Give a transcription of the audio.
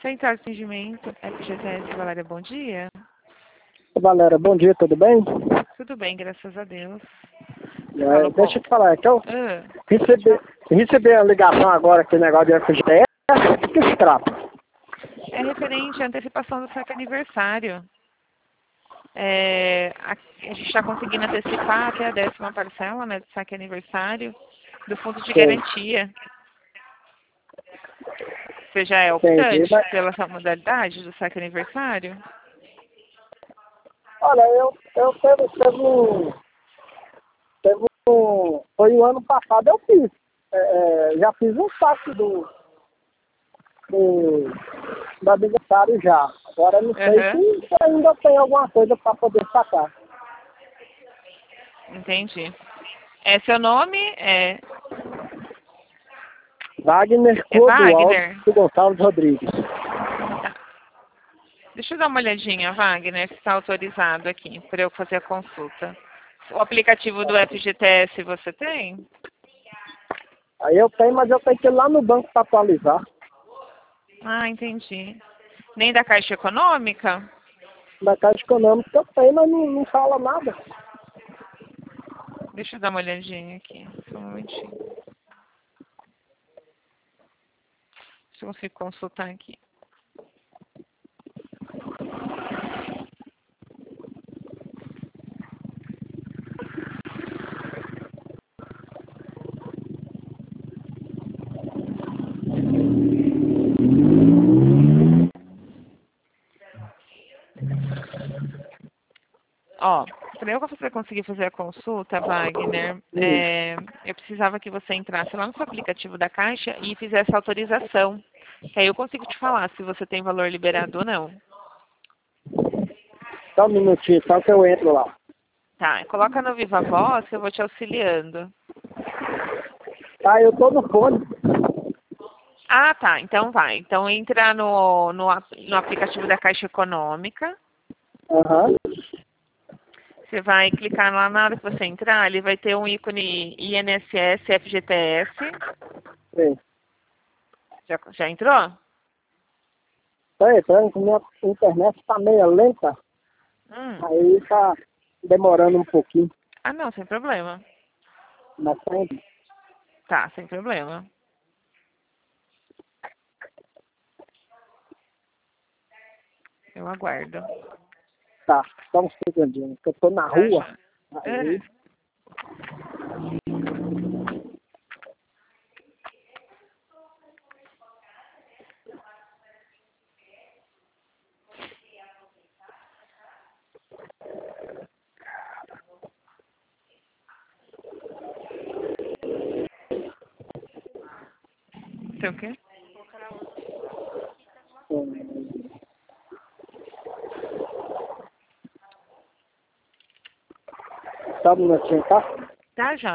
Central de Atendimento, FGTS, Valéria, bom dia. Valéria, bom dia, tudo bem? Tudo bem, graças a Deus. Deixa eu te falar, então, Ah, recebi a ligação agora aqui, negócio de FGTS, o que se trata? é referente à antecipação do saque aniversário. A gente está conseguindo antecipar até a 10ª parcela, né, do saque aniversário, do fundo de garantia. Você já é Entendi, optante mas, pela essa modalidade do saque aniversário? olha, eu foi o ano passado eu fiz, já fiz um saque do aniversário já, agora eu não sei Aham, se ainda tem alguma coisa para poder sacar. entendi. Seu nome é Wagner Clodoaldo Wagner? Gonçalves Rodrigues. Tá. Deixa eu dar uma olhadinha, Wagner, se está autorizado aqui para eu fazer a consulta. O aplicativo do FGTS você tem? Aí eu tenho, mas eu tenho que ir lá no banco para atualizar. Ah, entendi. Nem da Caixa Econômica? Da Caixa Econômica eu tenho, mas não fala nada. Deixa eu dar uma olhadinha aqui. Só um momentinho. Se eu consigo consultar aqui. Ó, para eu conseguir fazer a consulta, Wagner, eu precisava que você entrasse lá no seu aplicativo da Caixa e fizesse a autorização. Que aí eu consigo te falar se você tem valor liberado ou não. Só um minutinho, só que eu entro lá. Tá, coloca no Viva Voz que eu vou te auxiliando. Tá, eu tô no fone. Ah, tá, então vai. Então entra no aplicativo da Caixa Econômica. Aham. Você vai clicar lá na hora que você entrar, ele vai ter um ícone INSS FGTS. Sim. Já entrou? Tá entrando, que minha internet tá meio lenta. Aí tá demorando um pouquinho. Ah, não, sem problema. Mas tá indo. Tá, sem problema. Eu aguardo. Tá, só um segundinho, que eu tô na Tá, rua. já. Aí, Sei o quê? só um minutinho, tá? Tá, já.